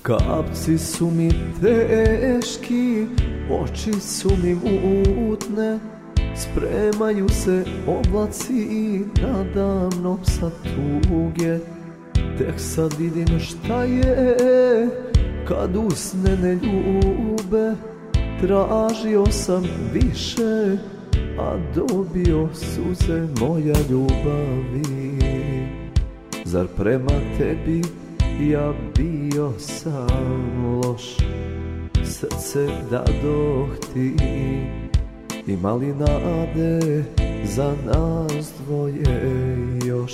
Kapci su mi teški, oči su mi mutne, spremaju se oblaci nadamnom sa tuge. Tek sad vidim šta je kad usne ne ljube. Tražio sam više, a dobio suze moja ljubavi. Zar prema tebi ja bio sam loš? Srce dadoh ti, ima li nade za nas dvoje još?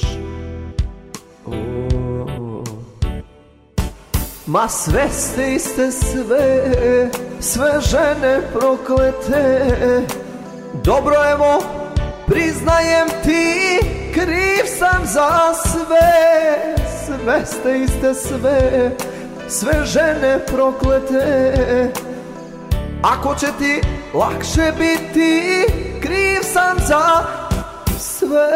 Ma sve ste iste sve žene proklete. Dobro evo, priznajem ti, kriv sam za sve. Sve ste iste sve žene proklete. Ako će ti lakše biti, kriv sam za sve.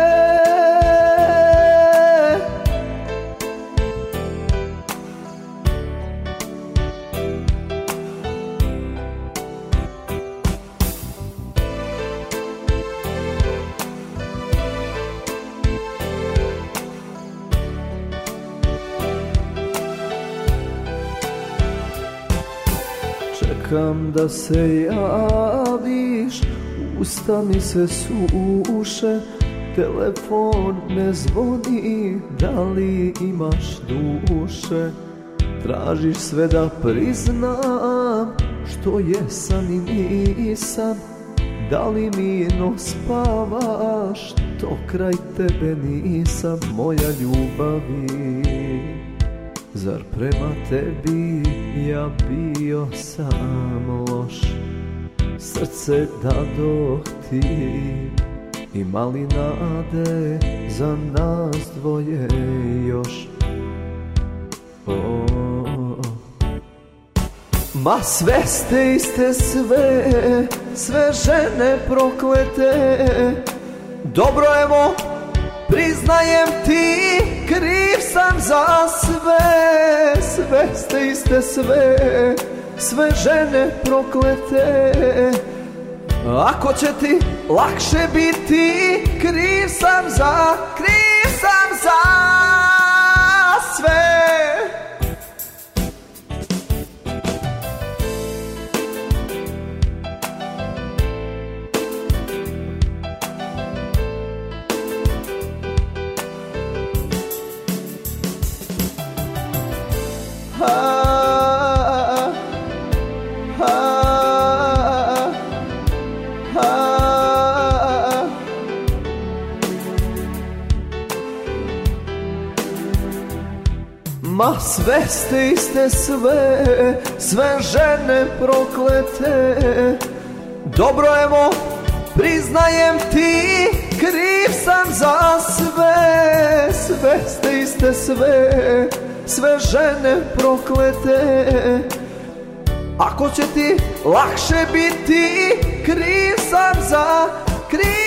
Čekam da se javiš, usta mi se suše, telefon ne zvoni, da li imaš duše? Tražiš sve da priznam, što jesam i nisam, da li mirno spavaš, to kraj tebe nisam, moja ljubavi. Zar prema tebi ja bio sam loš? Srce dadoh ti, ima li nade za nas dvoje još? Ma sve ste iste sve žene proklete. Dobro evo, priznajem ti, kriv sam za sve. Sve ste iste sve žene proklete. Ako će ti lakše biti, kriv sam za sve. Ma sve ste iste sve žene proklete. Dobro evo, priznajem ti, kriv sam za sve. Sve ste iste sve žene proklete. Ako će ti lakše biti, kriv sam za